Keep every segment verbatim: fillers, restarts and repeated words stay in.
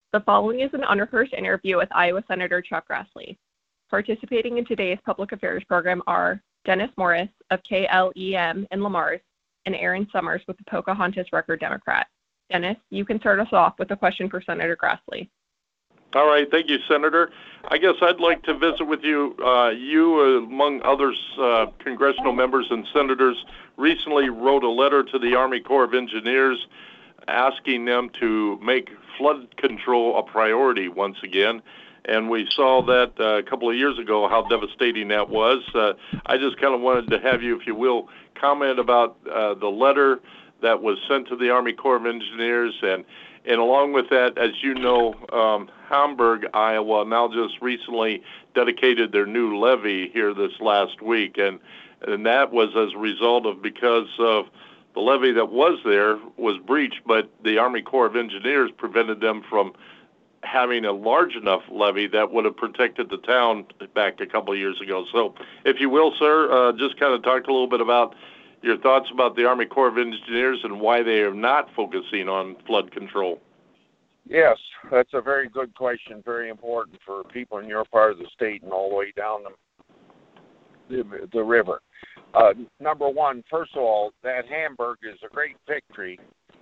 The following is an unrehearsed interview with Iowa Senator Chuck Grassley. Participating in today's public affairs program are Dennis Morris of K L E M in Lamars and Aaron Summers with the Pocahontas Record Democrat. Dennis, you can start us off with a question for Senator Grassley. All right, thank you, Senator. I guess I'd like to visit with you. Uh, you, uh, among others, uh, congressional members and senators, recently wrote a letter to the Army Corps of Engineers asking them to make flood control a priority once again. And we saw that uh, a couple of years ago, how devastating that was. Uh, I just kind of wanted to have you, if you will, comment about uh, the letter that was sent to the Army Corps of Engineers. And, and along with that, as you know, um, Hamburg, Iowa, now just recently dedicated their new levee here this last week. And, and that was as a result of because of the levee that was there was breached, but the Army Corps of Engineers prevented them from having a large enough levee that would have protected the town back a couple of years ago. So, if you will, sir, uh, just kind of talk a little bit about your thoughts about the Army Corps of Engineers and why they are not focusing on flood control. Yes, that's a very good question, very important for people in your part of the state and all the way down the, the, the river. Uh, number one, first of all, that Hamburg is a great victory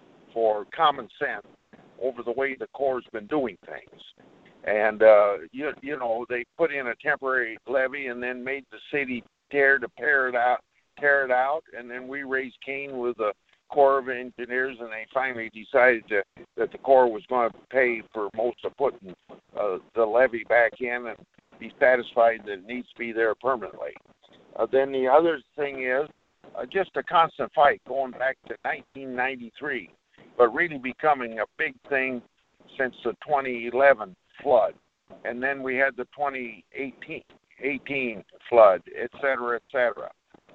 for common sense over the way the Corps has been doing things. And, uh, you, you know, they put in a temporary levee and then made the city tear to tear it out, tear it out, and then we raised Cain with the Corps of Engineers, and they finally decided to, that the Corps was going to pay for most of putting uh, the levee back in and be satisfied that it needs to be there permanently. Uh, then the other thing is uh, just a constant fight going back to nineteen ninety-three, but really becoming a big thing since the twenty eleven flood. And then we had the twenty eighteen flood, et cetera, et cetera.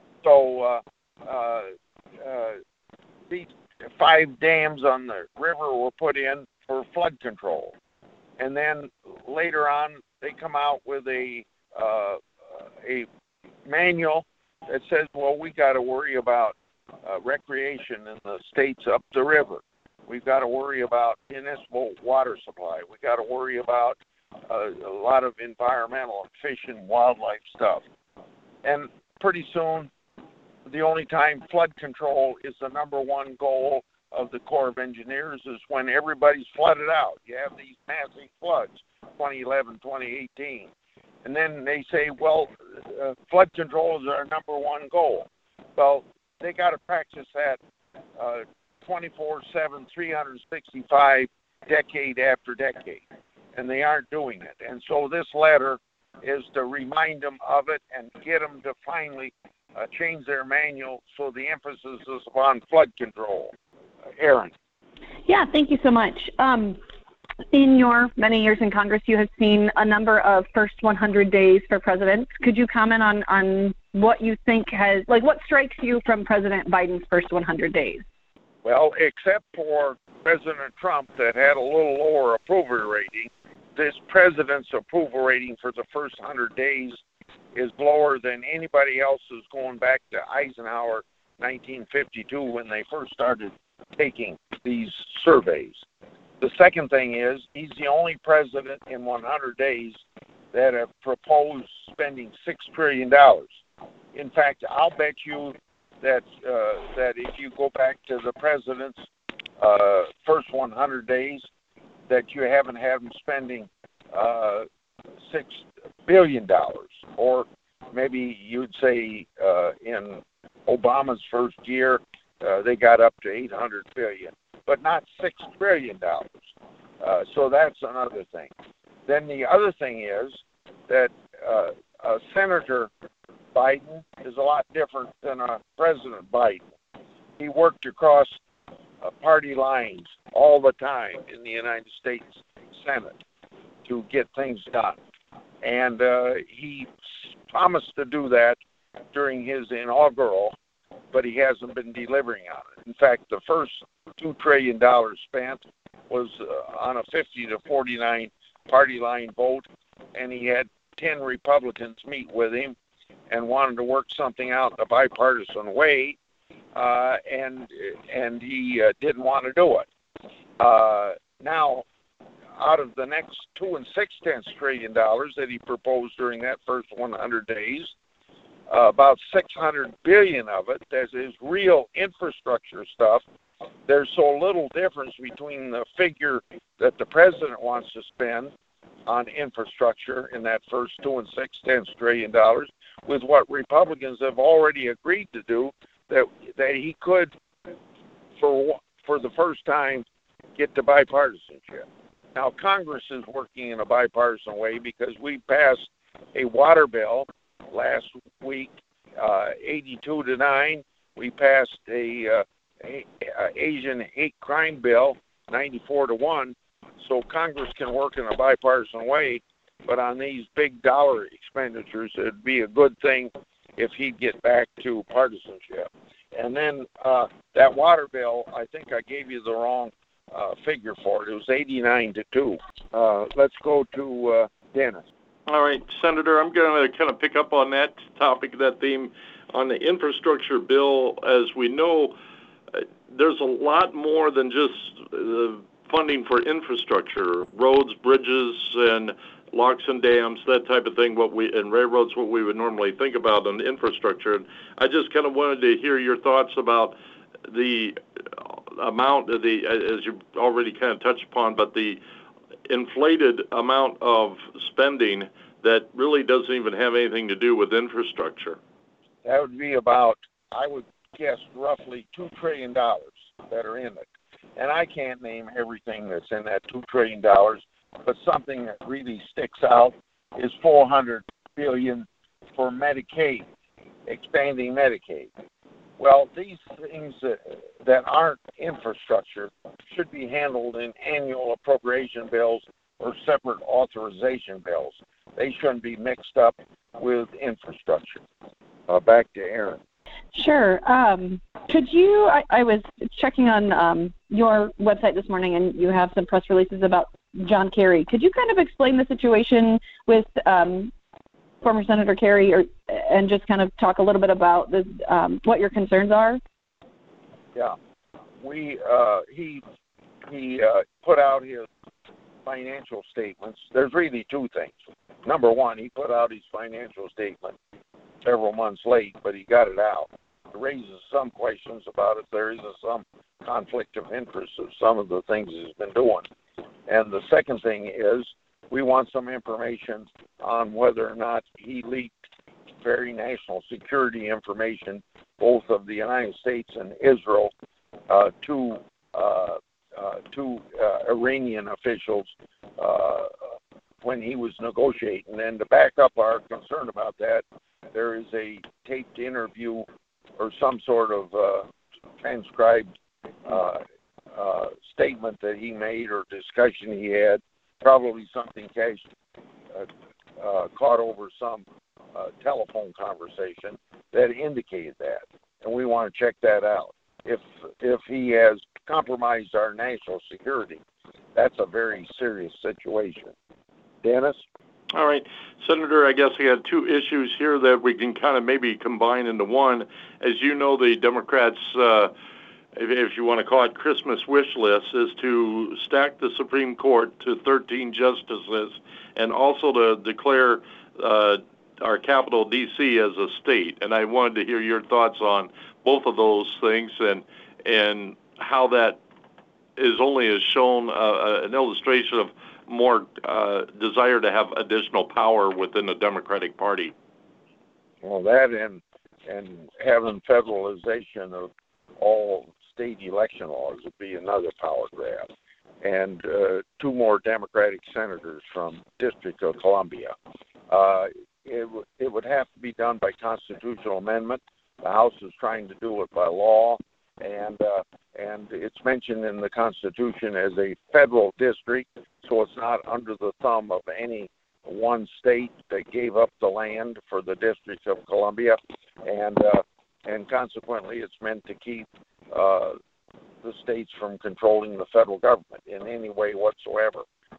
So uh, uh, uh, these five dams on the river were put in for flood control. And then later on, they come out with a uh, a manual that says, well, we got to worry about uh, recreation in the states up the river. We've got to worry about municipal water supply. We've got to worry about uh, a lot of environmental, fish and wildlife stuff. And pretty soon, the only time flood control is the number one goal of the Corps of Engineers is when everybody's flooded out. You have these massive floods, twenty eleven, twenty eighteen. And then they say, well, uh, flood control is our number one goal. Well, they got to practice that uh, twenty-four seven, three hundred sixty-five, decade after decade, and they aren't doing it. And so this letter is to remind them of it and get them to finally uh, change their manual so the emphasis is upon flood control. Uh, Aaron. Yeah, thank you so much. Um, In your many years in Congress, you have seen a number of first one hundred days for presidents. Could you comment on, on what you think has, like what strikes you from President Biden's first one hundred days? Well, except for President Trump that had a little lower approval rating, this president's approval rating for the first one hundred days is lower than anybody else's going back to Eisenhower nineteen fifty-two when they first started taking these surveys. The second thing is he's the only president in one hundred days that have proposed spending six trillion dollars. In fact, I'll bet you that uh, that if you go back to the president's uh, first one hundred days, that you haven't had him spending uh, six billion dollars, or maybe you'd say uh, in Obama's first year uh, they got up to eight hundred billion dollars. But not six trillion dollars. Uh, so that's another thing. Then the other thing is that uh, uh, Senator Biden is a lot different than uh, President Biden. He worked across uh, party lines all the time in the United States Senate to get things done. And uh, he promised to do that during his inaugural, but he hasn't been delivering on it. In fact, the first two trillion dollars spent was uh, on a fifty to forty-nine party line vote, and he had ten Republicans meet with him and wanted to work something out in a bipartisan way, uh, and and he uh, didn't want to do it. Uh, now, out of the next two and six tenths trillion dollars that he proposed during that first one hundred days, uh, about six hundred billion of it that is real infrastructure stuff. There's so little difference between the figure that the president wants to spend on infrastructure in that first two and six tenths trillion dollars with what Republicans have already agreed to do, that that he could, for for the first time, get to bipartisanship. Now, Congress is working in a bipartisan way because we passed a water bill last week, uh, eighty-two to nine. We passed a, uh, a, a Asian hate crime bill, ninety-four to one. So Congress can work in a bipartisan way, but on these big dollar expenditures, it'd be a good thing if he'd get back to partisanship. And then uh, that water bill, I think I gave you the wrong uh, figure for it. It was eighty-nine to two. Uh, let's go to uh, Dennis. All right, Senator, I'm going to kind of pick up on that topic, that theme, on the infrastructure bill. As we know, uh, there's a lot more than just the funding for infrastructure, roads, bridges, and locks and dams, that type of thing, what we and railroads, what we would normally think about on infrastructure. And I just kind of wanted to hear your thoughts about the amount of the, as you already kind of touched upon, but the inflated amount of spending that really doesn't even have anything to do with infrastructure. That would be about, I would guess, roughly two trillion dollars that are in it. And I can't name everything that's in that two trillion dollars, but something that really sticks out is four hundred billion dollars for Medicaid, expanding Medicaid. Well, these things that, that aren't infrastructure should be handled in annual appropriation bills or separate authorization bills. They shouldn't be mixed up with infrastructure. Uh, back to Aaron. Sure. Um, could you, I, I was checking on um, your website this morning, and you have some press releases about John Kerry. Could you kind of explain the situation with um, former Senator Kerry, or, and just kind of talk a little bit about the, um, what your concerns are? Yeah. We, uh, he, he uh, put out his financial statements. There's really two things. Number one, he put out his financial statement several months late, but he got it out. It raises some questions about if there is some conflict of interest of some of the things he's been doing. And the second thing is we want some information on whether or not he leaked very national security information, both of the United States and Israel, uh, to uh, uh, to uh, Iranian officials uh, when he was negotiating. And to back up our concern about that, there is a taped interview or some sort of uh, transcribed uh, uh, statement that he made or discussion he had, probably something cached, uh, uh, caught over some uh, telephone conversation that indicated that. And we want to check that out. If if he has compromised our national security, that's a very serious situation. Dennis? All right, Senator, I guess I got two issues here that we can kind of maybe combine into one. As you know, the Democrats, uh, if, if you want to call it Christmas wish list, is to stack the Supreme Court to thirteen justices and also to declare uh, our capital, D C, as a state. And I wanted to hear your thoughts on both of those things and and how that is only as shown uh, an illustration of more uh, desire to have additional power within the Democratic Party. Well, that and and having federalization of all state election laws would be another power grab. And uh, two more Democratic senators from District of Columbia. Uh, it, w- it would have to be done by constitutional amendment. The House is trying to do it by law, and uh, and it's mentioned in the Constitution as a federal district, so it's not under the thumb of any one state that gave up the land for the District of Columbia, and uh, and consequently it's meant to keep uh, the states from controlling the federal government in any way whatsoever.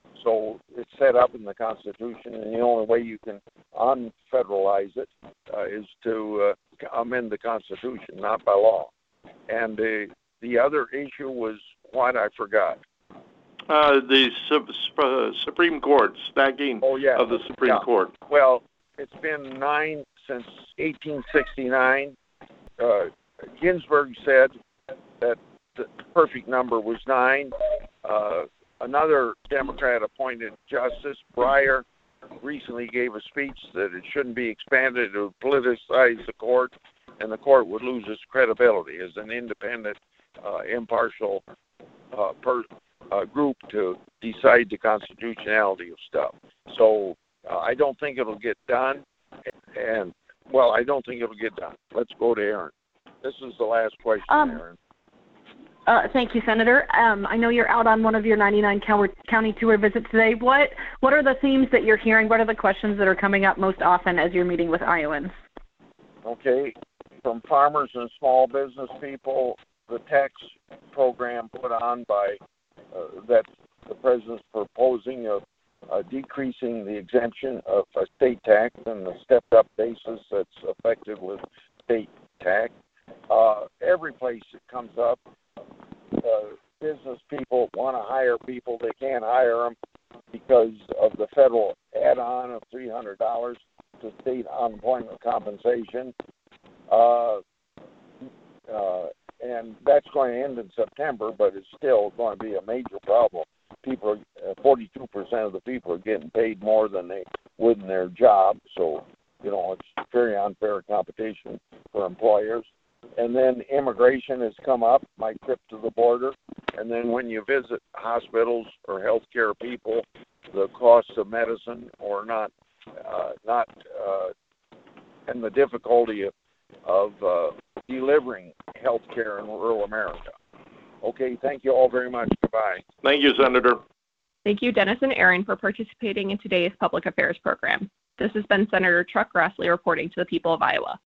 So it's set up in the Constitution, and the only way you can unfederalize it uh, is to uh, amend the Constitution, not by law. And uh, the other issue was what I forgot. Uh, the su- uh, Supreme Court, stacking Oh, yeah. of the Supreme Yeah. Court. Well, it's been nine since eighteen sixty-nine. Uh, Ginsburg said that the perfect number was nine. Uh, another Democrat-appointed justice, Breyer, recently gave a speech that it shouldn't be expanded to politicize the court, and the court would lose its credibility as an independent, uh, impartial uh, per, uh, group to decide the constitutionality of stuff. So uh, I don't think it'll get done, and, well, I don't think it'll get done. Let's go to Aaron. This is the last question, Um, Aaron. Uh, thank you, Senator. Um, I know you're out on one of your ninety-nine county tour visits today. What what are the themes that you're hearing? What are the questions that are coming up most often as you're meeting with Iowans? Okay, from farmers and small business people, the tax program put on by uh, that the president's proposing of uh, decreasing the exemption of a state tax and the stepped-up basis that's effective with state tax. Uh, every place it comes up, uh, business people want to hire people. They can't hire them because of the federal add-on of three hundred dollars to state unemployment compensation. Uh, uh, and that's going to end in September, but it's still going to be a major problem. People, are, uh, forty-two percent of the people are getting paid more than they would in their job, so, you know, it's very unfair competition for employers. And then immigration has come up, my trip to the border. And then when you visit hospitals or healthcare people, the cost of medicine or not, uh, not, uh, and the difficulty of, of uh, delivering healthcare in rural America. Okay, thank you all very much. Goodbye. Thank you, Senator. Thank you, Dennis and Aaron, for participating in today's Public Affairs program. This has been Senator Chuck Grassley reporting to the people of Iowa.